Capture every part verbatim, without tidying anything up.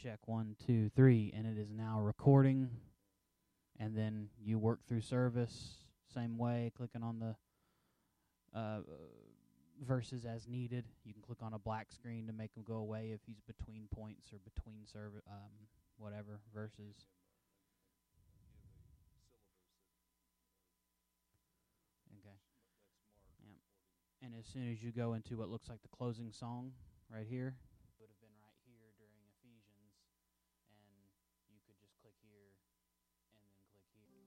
check, one, two, three, and it is now recording. And then you work through service, same way, clicking on the uh, verses as needed. You can click on a black screen to make them go away if he's between points or between serv- um, whatever, verses. Okay. Yep. And as soon as you go into what looks like the closing song right here, it would have been right here during Ephesians, and you could just click here and then click here.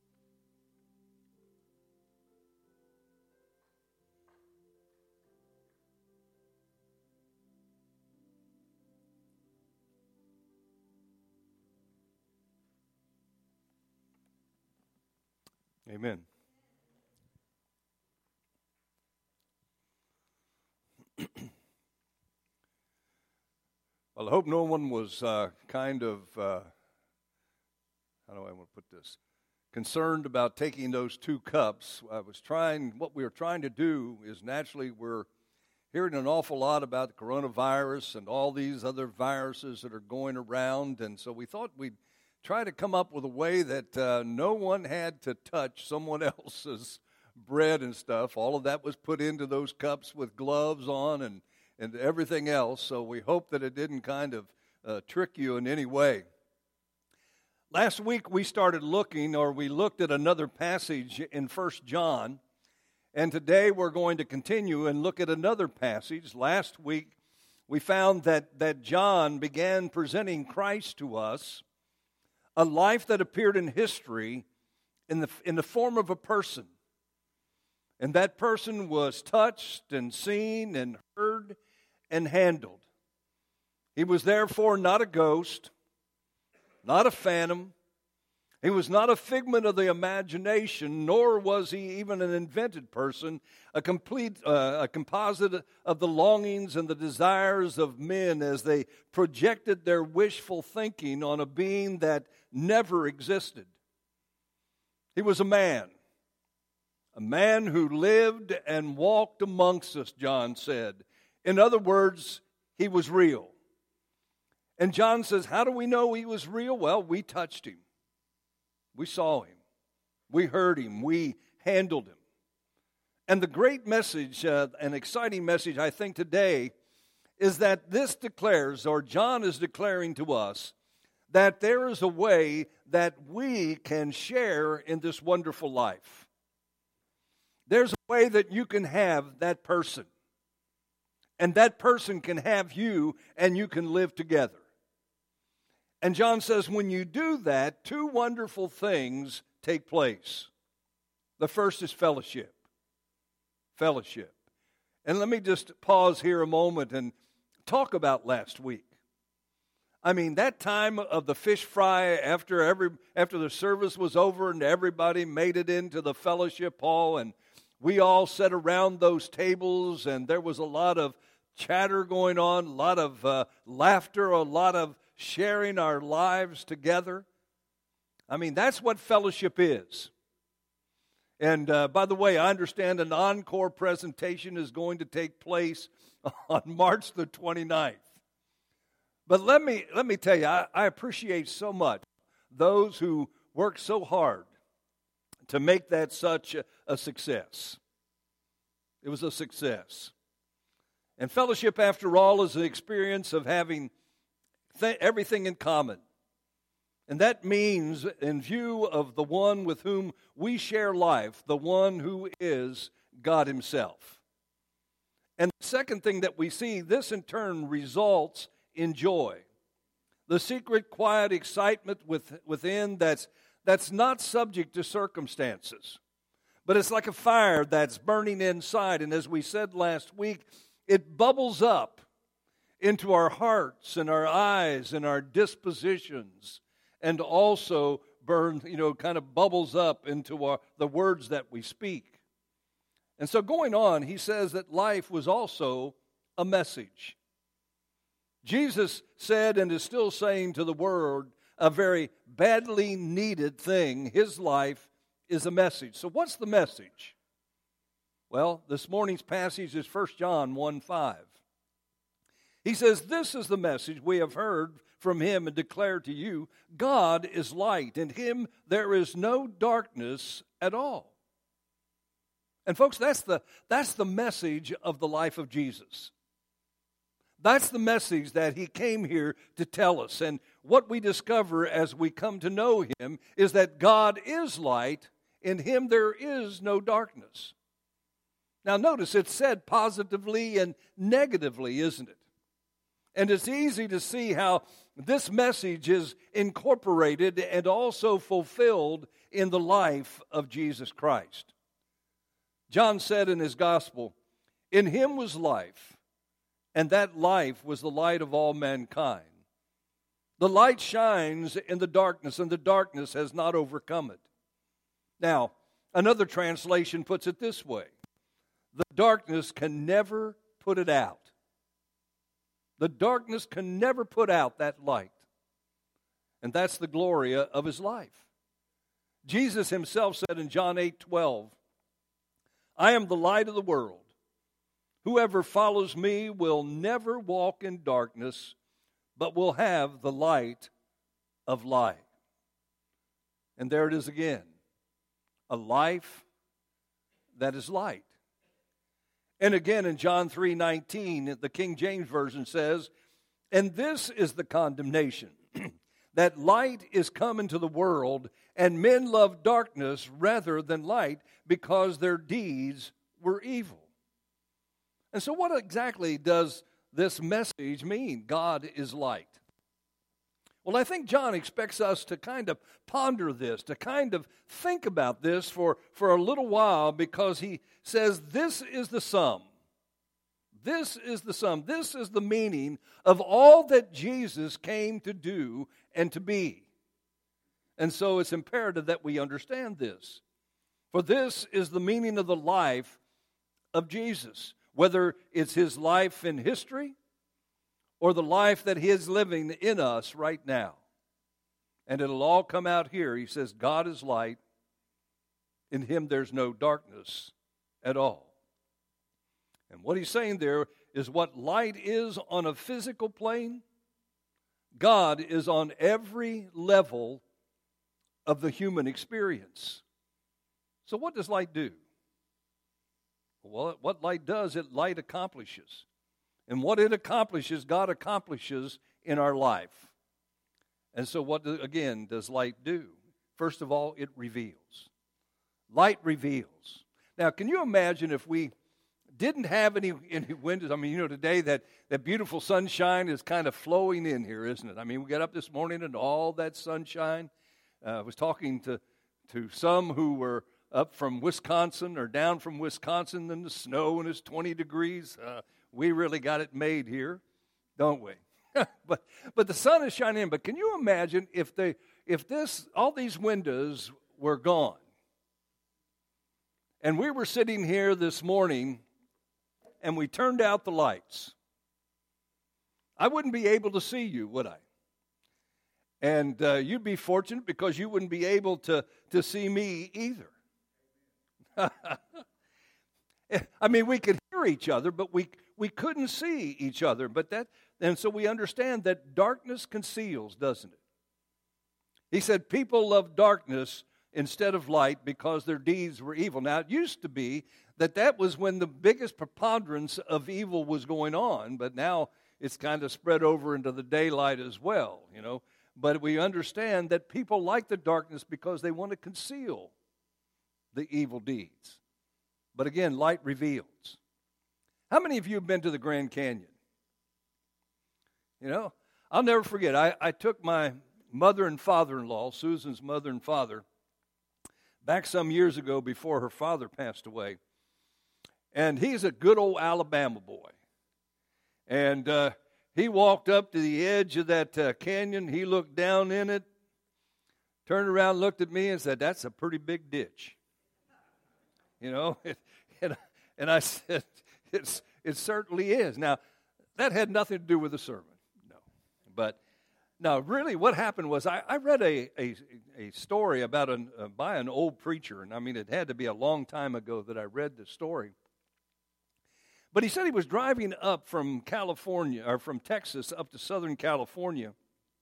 Amen. Well, I hope no one was uh, kind of, uh, how do I want to put this, concerned about taking those two cups. I was trying, what we were trying to do is naturally we're hearing an awful lot about the coronavirus and all these other viruses that are going around, and so we thought we'd try to come up with a way that uh, no one had to touch someone else's bread and stuff. All of that was put into those cups with gloves on and, and everything else, so we hope that it didn't kind of uh, trick you in any way. Last week we started looking, or we looked at another passage in First John, and today we're going to continue and look at another passage. Last week we found that, that John began presenting Christ to us, a life that appeared in history in the, in the form of a person. And that person was touched and seen and heard and handled. He was therefore not a ghost, not a phantom. He was not a figment of the imagination, nor was he even an invented person, a complete, uh, a composite of the longings and the desires of men as they projected their wishful thinking on a being that never existed. He was a man, a man who lived and walked amongst us, John said. In other words, he was real. And John says, how do we know he was real? Well, we touched him. We saw him. We heard him. We handled him. And the great message, uh, an exciting message, I think, today is that this declares, or John is declaring to us, that there is a way that we can share in this wonderful life. There's a way that you can have that person. And that person can have you, and you can live together. And John says when you do that, two wonderful things take place. The first is fellowship. Fellowship. And let me just pause here a moment and talk about last week. I mean, that time of the fish fry after every after the service was over and everybody made it into the fellowship hall, and we all sat around those tables, and there was a lot of chatter going on, a lot of uh, laughter, a lot of sharing our lives together. I mean, that's what fellowship is. And uh, by the way, I understand an encore presentation is going to take place on March the twenty-ninth. But let me let me tell you, I, I appreciate so much those who work so hard to make that such a, a success. It was a success. And fellowship, after all, is an experience of having th- everything in common. And that means, in view of the one with whom we share life, the one who is God Himself. And the second thing that we see, this in turn results in joy. The secret, quiet excitement with, within that's, that's not subject to circumstances. But it's like a fire that's burning inside. And as we said last week, it bubbles up into our hearts and our eyes and our dispositions, and also burns, you know, kind of bubbles up into our, the words that we speak. And so going on, he says that life was also a message. Jesus said and is still saying to the world a very badly needed thing. His life is a message. So what's the message? Well, this morning's passage is First John one five. He says, this is the message we have heard from him and declare to you, God is light. In him there is no darkness at all. And folks, that's the, that's the message of the life of Jesus. That's the message that he came here to tell us. And what we discover as we come to know him is that God is light. In him there is no darkness. Now notice it's said positively and negatively, isn't it? And it's easy to see how this message is incorporated and also fulfilled in the life of Jesus Christ. John said in his gospel, "In him was life, and that life was the light of all mankind. The light shines in the darkness, and the darkness has not overcome it." Now, another translation puts it this way: the darkness can never put it out. The darkness can never put out that light. And that's the glory of his life. Jesus himself said in John eight twelve, "I am the light of the world. Whoever follows me will never walk in darkness, but will have the light of life." And there it is again, a life that is light. And again in John three nineteen, the King James Version says, "And this is the condemnation, that light is come into the world, and men love darkness rather than light, because their deeds were evil." And so what exactly does this message mean, God is light? Well, I think John expects us to kind of ponder this, to kind of think about this for, for a little while, because he says this is the sum. This is the sum. This is the meaning of all that Jesus came to do and to be. And so it's imperative that we understand this. For this is the meaning of the life of Jesus, whether it's his life in history or the life that he is living in us right now. And it'll all come out here. He says, God is light. In him there's no darkness at all. And what he's saying there is what light is on a physical plane, God is on every level of the human experience. So what does light do? Well, what light does, it light accomplishes. And what it accomplishes, God accomplishes in our life. And so what, do, again, does light do? First of all, it reveals. Light reveals. Now, can you imagine if we didn't have any, any windows? I mean, you know, today that, that beautiful sunshine is kind of flowing in here, isn't it? I mean, we got up this morning and all that sunshine. Uh, I was talking to, to some who were up from Wisconsin or down from Wisconsin in the snow and it's twenty degrees. Uh, we really got it made here, don't we? but but the sun is shining in. But can you imagine if they if this all these windows were gone, and we were sitting here this morning, and we turned out the lights? I wouldn't be able to see you, would I? And uh, you'd be fortunate because you wouldn't be able to to see me either. I mean, we could hear each other, but we we couldn't see each other. But that, and so we understand that darkness conceals, doesn't it? He said people love darkness instead of light because their deeds were evil. Now, it used to be that that was when the biggest preponderance of evil was going on, but now it's kind of spread over into the daylight as well, you know. But we understand that people like the darkness because they want to conceal the evil deeds. But again, light reveals. How many of you have been to the Grand Canyon? You know, I'll never forget, I, I took my mother and father-in-law, Susan's mother and father, back some years ago before her father passed away. And he's a good old Alabama boy. And uh, he walked up to the edge of that uh, canyon. He looked down in it, turned around, looked at me and said, "That's a pretty big ditch." You know, and, and I said, it's, it certainly is. Now, that had nothing to do with the sermon, no. But, no, really what happened was I, I read a, a, a story about an, uh, by an old preacher, and I mean, it had to be a long time ago that I read the story. But he said he was driving up from California, or from Texas up to Southern California,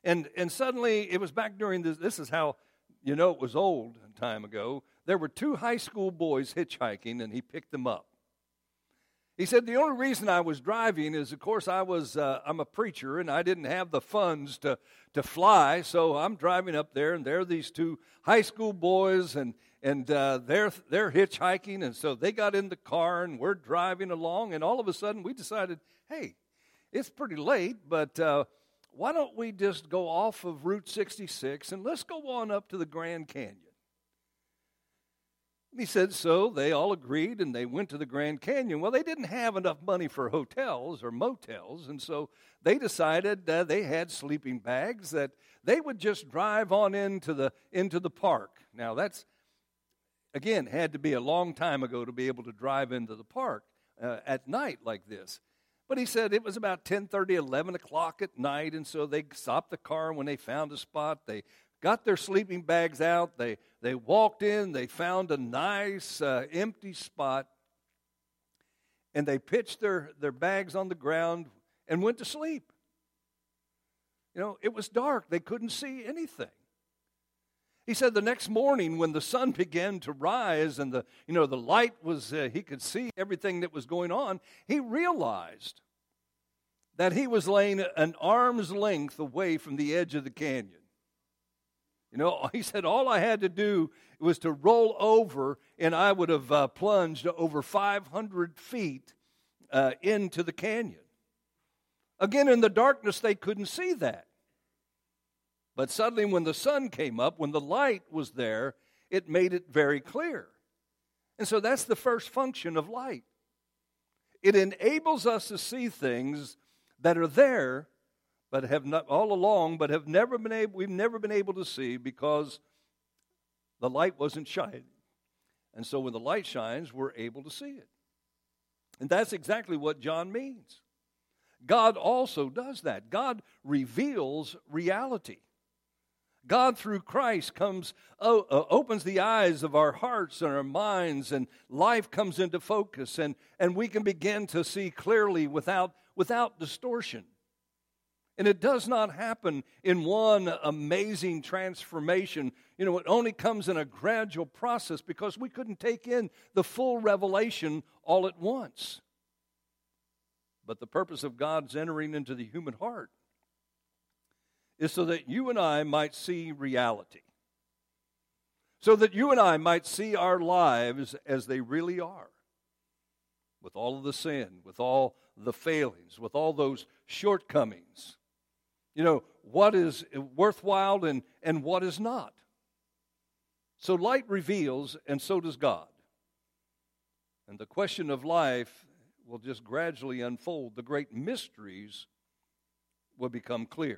And and suddenly, it was back during this, this is how you know it was old time ago. There were two high school boys hitchhiking, and he picked them up. He said, the only reason I was driving is, of course, I was, uh, I'm a preacher, and I didn't have the funds to, to fly, so I'm driving up there, and there are these two high school boys, and, and uh, they're, they're hitchhiking, and so they got in the car, and we're driving along, and all of a sudden, we decided, hey, it's pretty late, but uh, why don't we just go off of Route sixty-six, and let's go on up to the Grand Canyon. He said, so they all agreed, and they went to the Grand Canyon. Well, they didn't have enough money for hotels or motels, and so they decided uh, they had sleeping bags that they would just drive on into the into the park. Now, that's, again, had to be a long time ago to be able to drive into the park uh, at night like this. But he said it was about ten thirty, eleven o'clock at night, and so they stopped the car when they found a spot. They got their sleeping bags out. They they walked in. They found a nice uh, empty spot, and they pitched their, their bags on the ground and went to sleep. You know, it was dark. They couldn't see anything. He said the next morning when the sun began to rise and the you know the light was, uh, he could see everything that was going on, he realized that he was laying an arm's length away from the edge of the canyon. You know, he said all I had to do was to roll over, and I would have uh, plunged over five hundred feet uh, into the canyon. Again, in the darkness, they couldn't see that. But suddenly, when the sun came up, when the light was there, it made it very clear. And so that's the first function of light. It enables us to see things that are there, but have not all along, but have never been able, we've never been able to see because the light wasn't shining. And so when the light shines, we're able to see it. And that's exactly what John means. God also does that. God reveals reality. God, through Christ, comes, uh, uh, opens the eyes of our hearts and our minds, and life comes into focus, and, and we can begin to see clearly without, without distortion. And it does not happen in one amazing transformation. You know, it only comes in a gradual process because we couldn't take in the full revelation all at once. But the purpose of God's entering into the human heart is so that you and I might see reality. So that you and I might see our lives as they really are. With all of the sin, with all the failings, with all those shortcomings. You know, what is worthwhile and, and what is not. So light reveals, and so does God. And the question of life will just gradually unfold. The great mysteries will become clear.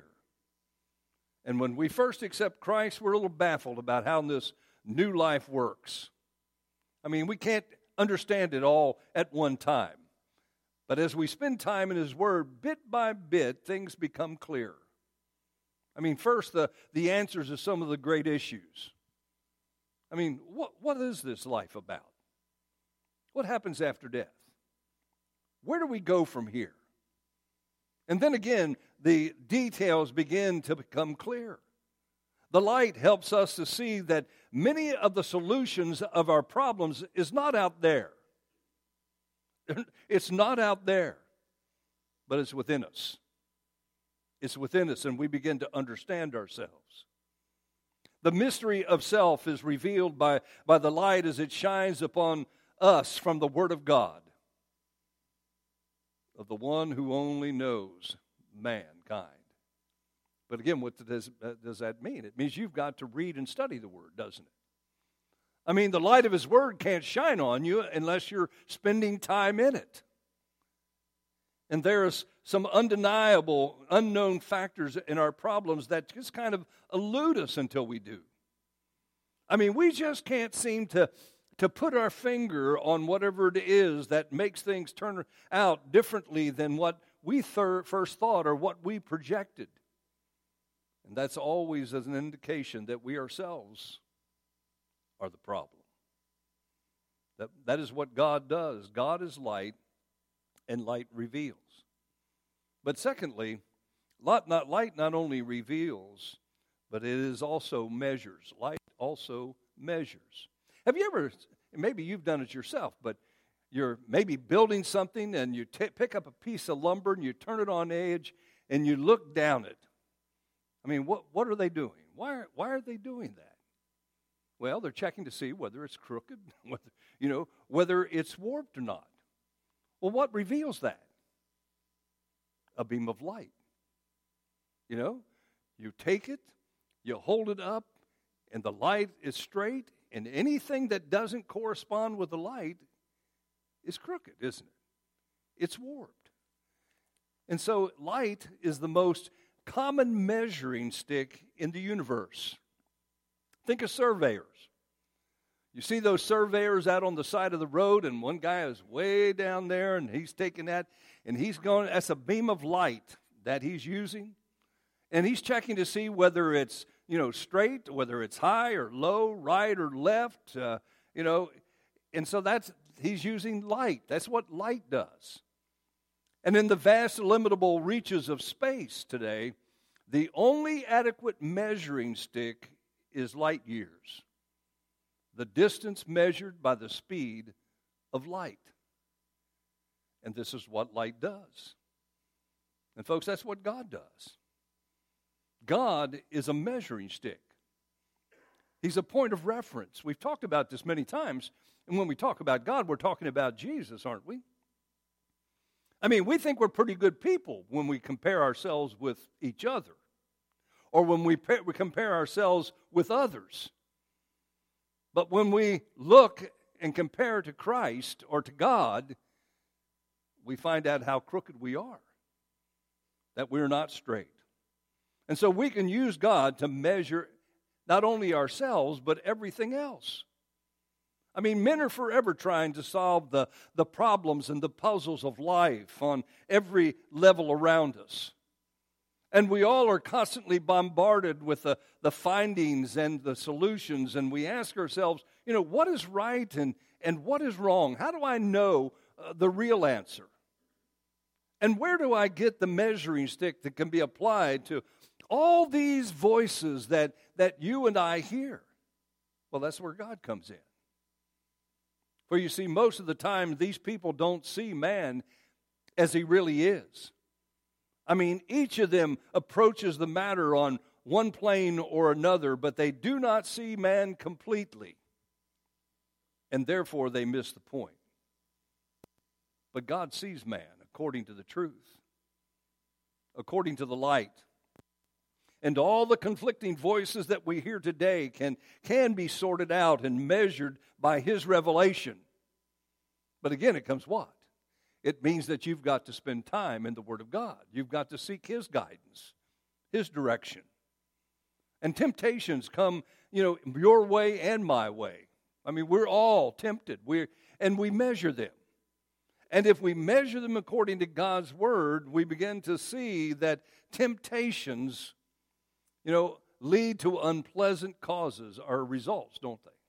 And when we first accept Christ, we're a little baffled about how this new life works. I mean, we can't understand it all at one time. But as we spend time in His Word, bit by bit, things become clear. I mean, first, the, the answers to some of the great issues. I mean, what what is this life about? What happens after death? Where do we go from here? And then again, the details begin to become clear. The light helps us to see that many of the solutions of our problems is not out there. It's not out there, but it's within us. It's within us, and we begin to understand ourselves. The mystery of self is revealed by, by the light as it shines upon us from the Word of God, of the one who only knows mankind. But again, what does, uh, does that mean? It means you've got to read and study the Word, doesn't it? I mean, the light of His Word can't shine on you unless you're spending time in it. And there's some undeniable, unknown factors in our problems that just kind of elude us until we do. I mean, we just can't seem to, to put our finger on whatever it is that makes things turn out differently than what we thir- first thought or what we projected. And that's always as an indication that we ourselves are the problem. That, that is what God does. God is light, and light reveals. But secondly, Light not, light not only reveals, but it is also measures. Light also measures. Have you ever, maybe you've done it yourself, but you're maybe building something and you t- pick up a piece of lumber and you turn it on edge and you look down it. I mean, what, what are they doing? Why are, why are they doing that? Well, they're checking to see whether it's crooked, whether, you know, whether it's warped or not. Well, what reveals that? A beam of light. You know, you take it, you hold it up, and the light is straight, and anything that doesn't correspond with the light is crooked, isn't it? It's warped. And so light is the most common measuring stick in the universe. Think of surveyors. You see those surveyors out on the side of the road, and one guy is way down there, and he's taking that, and he's going, that's a beam of light that he's using. And he's checking to see whether it's, you know, straight, whether it's high or low, right or left, uh, you know. And so that's, he's using light. That's what light does. And in the vast, illimitable reaches of space today, the only adequate measuring stick is light years. The distance measured by the speed of light. And this is what light does. And folks, that's what God does. God is a measuring stick. He's a point of reference. We've talked about this many times. And when we talk about God, we're talking about Jesus, aren't we? I mean, we think we're pretty good people when we compare ourselves with each other. Or when we, pa- we compare ourselves with others. But when we look and compare to Christ or to God, we find out how crooked we are. That we're not straight. And so we can use God to measure not only ourselves, but everything else. I mean, men are forever trying to solve the, the problems and the puzzles of life on every level around us. And we all are constantly bombarded with the, the findings and the solutions, and we ask ourselves, you know, what is right and, and what is wrong? How do I know uh, the real answer? And where do I get the measuring stick that can be applied to all these voices that, that you and I hear? Well, that's where God comes in. For you see, most of the time, these people don't see man as he really is. I mean, each of them approaches the matter on one plane or another, but they do not see man completely. And therefore, they miss the point. But God sees man according to the truth, according to the light. And all the conflicting voices that we hear today can, can be sorted out and measured by His revelation. But again, it comes what? It means that you've got to spend time in the Word of God. You've got to seek His guidance, His direction. And temptations come, you know, your way and my way. I mean, we're all tempted. We're, and we measure them. And if we measure them according to God's Word, we begin to see that temptations, you know, lead to unpleasant causes or results, don't they?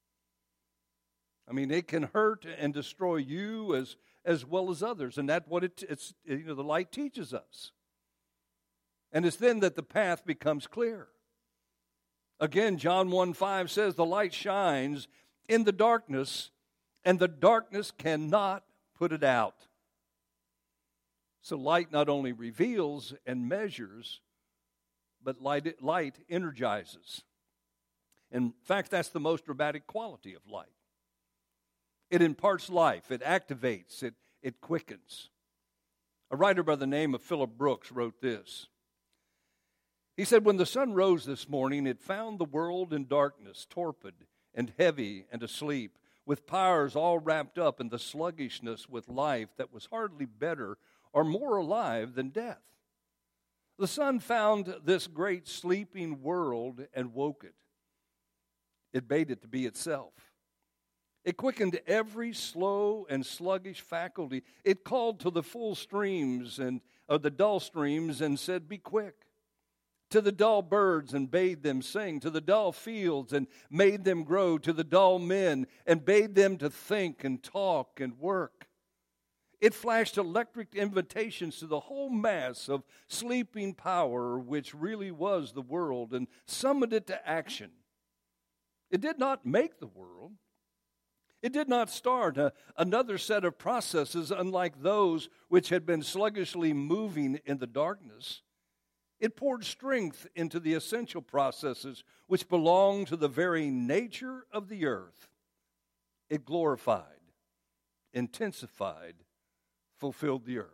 I mean, it can hurt and destroy you as, as well as others. And that's what it, it's, you know, the light teaches us. And it's then that the path becomes clear. Again, John one five says, the light shines in the darkness, and the darkness cannot put it out. So light not only reveals and measures, but light, light energizes. In fact, that's the most dramatic quality of light. It imparts life, it activates, it, it quickens. A writer by the name of Philip Brooks wrote this. He said, when the sun rose this morning, it found the world in darkness, torpid and heavy and asleep, with powers all wrapped up in the sluggishness with life that was hardly better or more alive than death. The sun found this great sleeping world and woke it. It bade it to be itself. It quickened every slow and sluggish faculty. It called to the full streams and of the dull streams and said, be quick. To the dull birds and bade them sing. To the dull fields and made them grow. To the dull men and bade them to think and talk and work. It flashed electric invitations to the whole mass of sleeping power, which really was the world, and summoned it to action. It did not make the world. It did not start a, another set of processes unlike those which had been sluggishly moving in the darkness. It poured strength into the essential processes which belong to the very nature of the earth. It glorified, intensified, fulfilled the earth.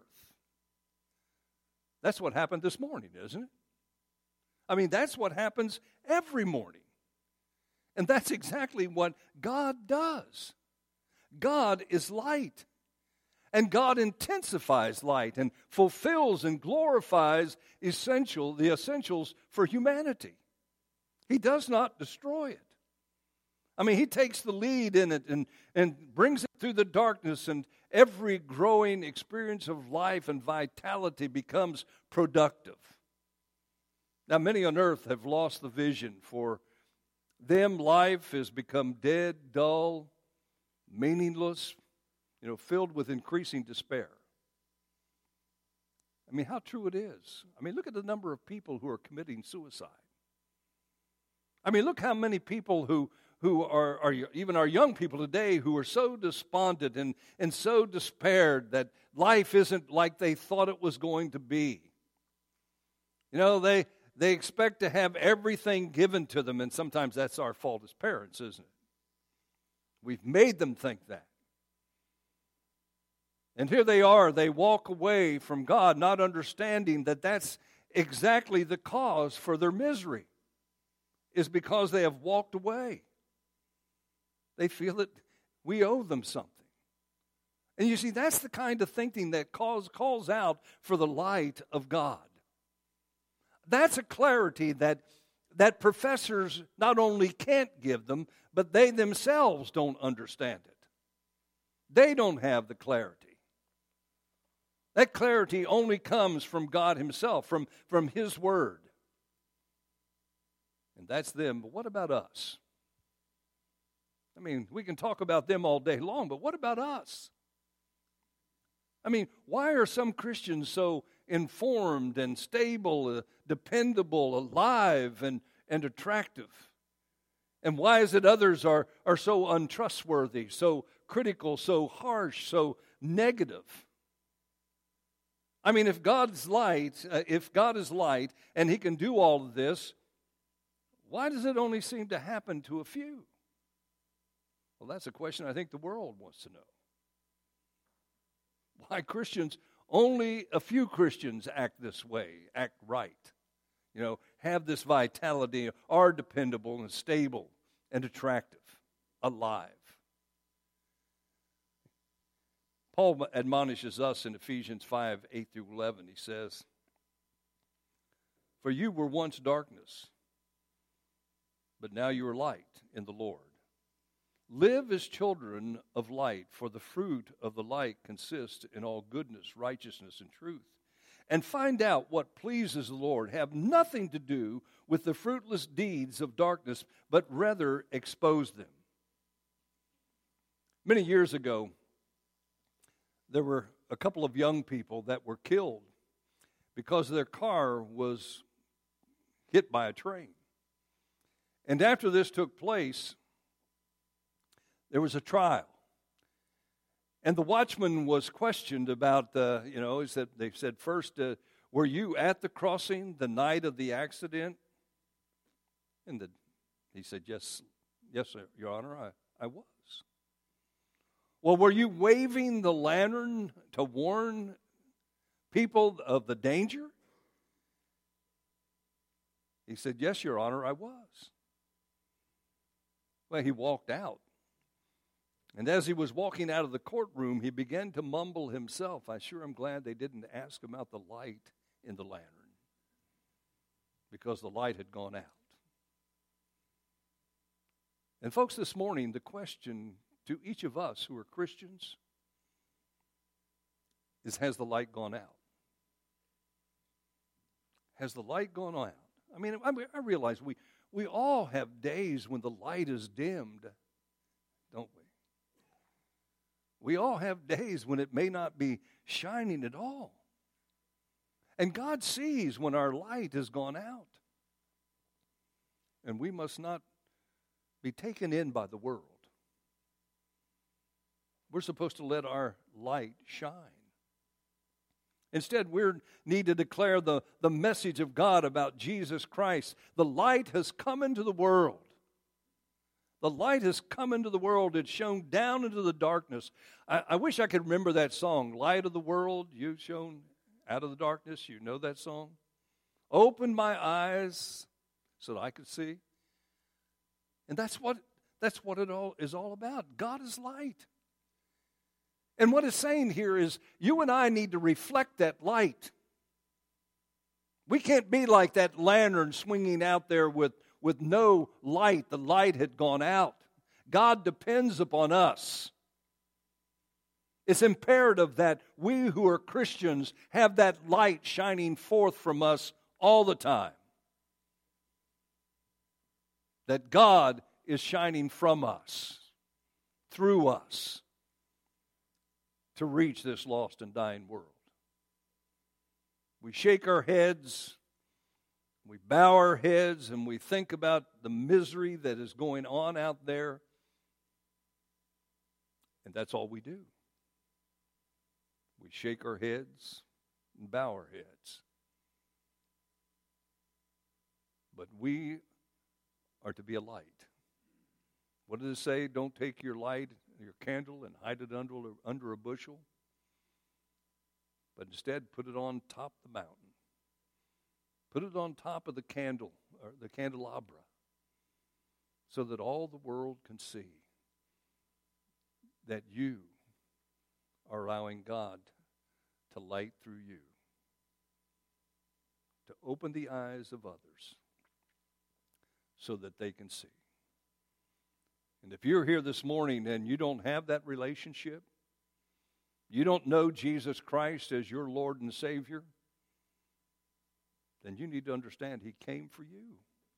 That's what happened this morning, isn't it? I mean, that's what happens every morning. And that's exactly what God does. God is light. And God intensifies light and fulfills and glorifies essential, the essentials for humanity. He does not destroy it. I mean, He takes the lead in it and, and brings it through the darkness, and every growing experience of life and vitality becomes productive. Now, many on earth have lost the vision. For them, life has become dead, dull, meaningless, you know, filled with increasing despair. I mean, how true it is. I mean, look at the number of people who are committing suicide. I mean, look how many people who who are, are even our young people today who are so despondent and, and so despaired that life isn't like they thought it was going to be. You know, they they expect to have everything given to them, and sometimes that's our fault as parents, isn't it? We've made them think that. And here they are, they walk away from God, not understanding that that's exactly the cause for their misery, is because they have walked away. They feel that we owe them something. And you see, that's the kind of thinking that calls, calls out for the light of God. That's a clarity that, that professors not only can't give them, but they themselves don't understand it. They don't have the clarity. That clarity only comes from God Himself, from, from His Word. And that's them. But what about us? I mean, we can talk about them all day long, but what about us? I mean, why are some Christians so informed and stable, uh, dependable, alive, and, and attractive? And why is it others are, are so untrustworthy, so critical, so harsh, so negative? I mean, if God's light, uh, if God is light and He can do all of this, why does it only seem to happen to a few? Well, that's a question I think the world wants to know. Why Christians, only a few Christians act this way, act right, you know, have this vitality, are dependable and stable and attractive, alive. Paul admonishes us in Ephesians five, eight through eleven. He says, "For you were once darkness, but now you are light in the Lord. Live as children of light, for the fruit of the light consists in all goodness, righteousness, and truth. And find out what pleases the Lord. Have nothing to do with the fruitless deeds of darkness, but rather expose them." Many years ago, there were a couple of young people that were killed because their car was hit by a train. And after this took place, there was a trial. And the watchman was questioned about, uh, you know, he said, they said, first, uh, were you at the crossing the night of the accident? And the, he said, yes, yes, sir, Your Honor, I, I was. Well, were you waving the lantern to warn people of the danger? He said, yes, Your Honor, I was. Well, he walked out. And as he was walking out of the courtroom, he began to mumble himself, "I sure am glad they didn't ask him about the light in the lantern, because the light had gone out." And folks, this morning, the question to each of us who are Christians is, has the light gone out? Has the light gone out? I mean, I, I realize we, we all have days when the light is dimmed, don't we? We all have days when it may not be shining at all. And God sees when our light has gone out. And we must not be taken in by the world. We're supposed to let our light shine. Instead, we need to declare the, the message of God about Jesus Christ. The light has come into the world. The light has come into the world. It's shone down into the darkness. I, I wish I could remember that song, Light of the World, you've shone out of the darkness. You know that song? Open my eyes so that I could see. And that's what, that's what it all is all about. God is light. And what it's saying here is you and I need to reflect that light. We can't be like that lantern swinging out there with, with no light. The light had gone out. God depends upon us. It's imperative that we who are Christians have that light shining forth from us all the time. That God is shining from us, through us, to reach this lost and dying world. We shake our heads, we bow our heads, and we think about the misery that is going on out there. And that's all we do. We shake our heads and bow our heads. But we are to be a light. What does it say? Don't take your light, your candle, and hide it under, under a bushel. But instead, put it on top of the mountain. Put it on top of the candle, or the candelabra, so that all the world can see that you are allowing God to light through you, to open the eyes of others so that they can see. And if you're here this morning and you don't have that relationship, you don't know Jesus Christ as your Lord and Savior, then you need to understand He came for you.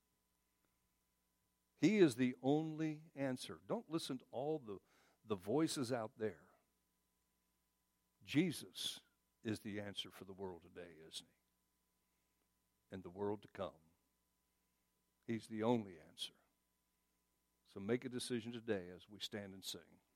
He is the only answer. Don't listen to all the, the voices out there. Jesus is the answer for the world today, isn't He? And the world to come. He's the only answer. So make a decision today as we stand and sing.